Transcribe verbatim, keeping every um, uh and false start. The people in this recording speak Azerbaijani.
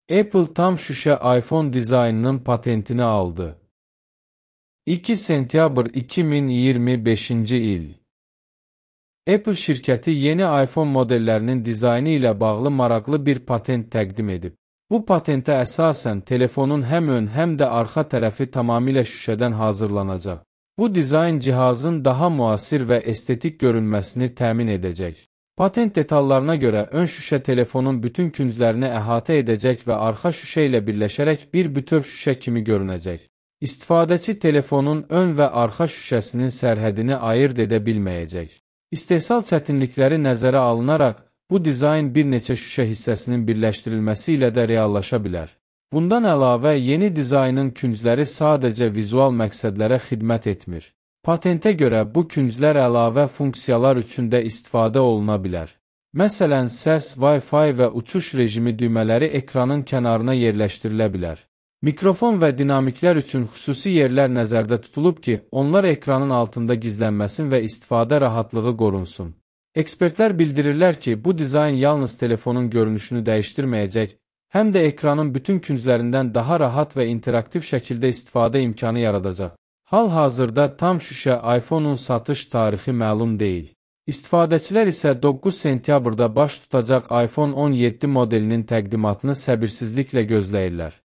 Apple tam şüşə iPhone dizaynının patentini aldı. iki sentyabr iki min iyirmi beşinci il. Apple şirkəti yeni iPhone modellərinin dizaynı ilə bağlı maraqlı bir patent təqdim edib. Bu patentə əsasən telefonun həm ön, həm də arxa tərəfi tamamilə şüşədən hazırlanacaq. Bu dizayn cihazın daha müasir və estetik görünməsini təmin edəcək. Patent detallarına görə ön şüşə telefonun bütün künclərini əhatə edəcək və arxa şüşə ilə birləşərək bir bütöv şüşə kimi görünəcək. İstifadəçi telefonun ön və arxa şüşəsinin sərhədini ayırd edə bilməyəcək. İstehsal çətinlikləri nəzərə alınaraq, bu dizayn bir neçə şüşə hissəsinin birləşdirilməsi ilə də reallaşa bilər. Bundan əlavə, yeni dizaynın küncləri sadəcə vizual məqsədlərə xidmət etmir. Patentə görə bu künclər əlavə funksiyalar üçün də istifadə oluna bilər. Məsələn, səs, Wi-Fi və uçuş rejimi düymələri ekranın kənarına yerləşdirilə bilər. Mikrofon və dinamiklər üçün xüsusi yerlər nəzərdə tutulub ki, onlar ekranın altında gizlənməsin və istifadə rahatlığı qorunsun. Ekspertlər bildirirlər ki, bu dizayn yalnız telefonun görünüşünü dəyişdirməyəcək, həm də ekranın bütün künclərindən daha rahat və interaktiv şəkildə istifadə imkanı yaradacaq. Hal-hazırda tam şüşə iPhone-un satış tarixi məlum deyil. İstifadəçilər isə doqquz sentyabrda baş tutacaq iPhone on yeddi modelinin təqdimatını səbirsizliklə gözləyirlər.